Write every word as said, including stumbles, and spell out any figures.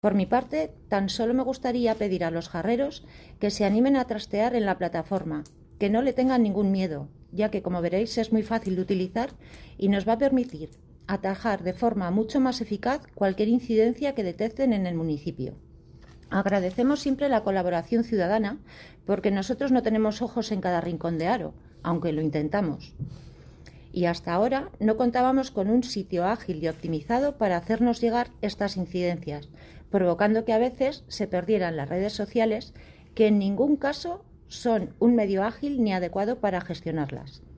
Por mi parte, tan solo me gustaría pedir a los jarreros que se animen a trastear en la plataforma, que no le tengan ningún miedo, ya que, como veréis, es muy fácil de utilizar y nos va a permitir atajar de forma mucho más eficaz cualquier incidencia que detecten en el municipio. Agradecemos siempre la colaboración ciudadana, porque nosotros no tenemos ojos en cada rincón de Haro, aunque lo intentamos. Y hasta ahora no contábamos con un sitio ágil y optimizado para hacernos llegar estas incidencias, provocando que a veces se perdieran las redes sociales, que en ningún caso son un medio ágil ni adecuado para gestionarlas.